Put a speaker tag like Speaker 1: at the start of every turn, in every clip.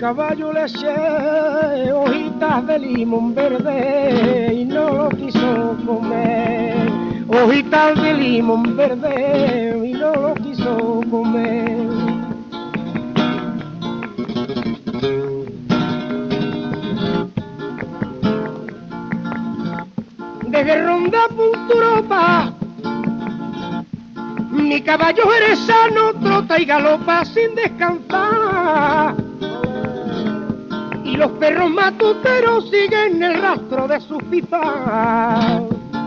Speaker 1: caballo le eché hojitas de limón verde y no lo quiso comer. Hojitas de limón verde y no lo quiso comer. Desde Ronda a Punturopa mi caballo jerezano trota y galopa sin descansar. Y los perros matuteros siguen el rastro de sus pisadas.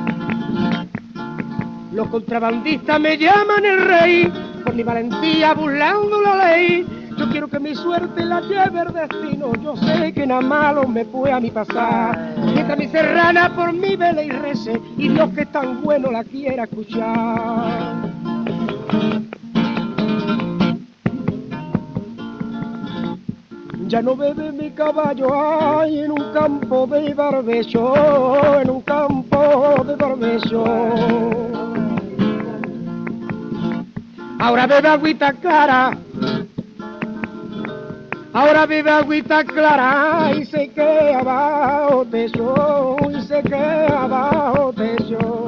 Speaker 1: Los contrabandistas me llaman el rey por mi valentía burlando la ley. Yo quiero que mi suerte la lleve el destino. Yo sé que nada malo me puede a mí pasar. Mientras mi serrana por mí vele y rece y Dios que es tan bueno la quiera escuchar. Ya no bebe mi caballo, ay, en un campo de barbecho, en un campo de barbecho. Ahora bebe agüita clara, ahora bebe agüita clara y se queda abajo techo, y se queda abajo techo.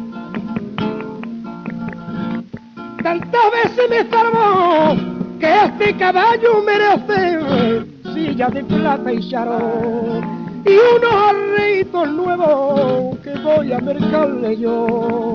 Speaker 1: Tantas veces me salvó que este caballo merece silla de plata y charol y unos arreitos nuevos que voy a mercarle yo.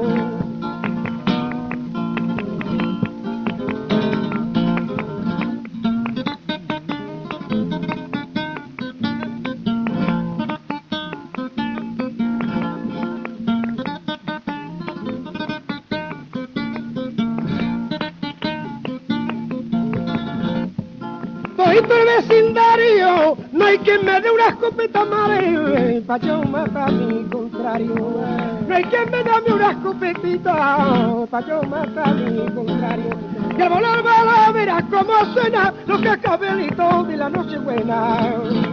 Speaker 1: Todito el vecindario, no hay quien me dé una escopeta madre, pa' yo matar a mi contrario. No hay quien me dé una escopetita, pa' yo matar a mi contrario. Y al volar bala verás cómo suena lo que acabelito de la noche buena.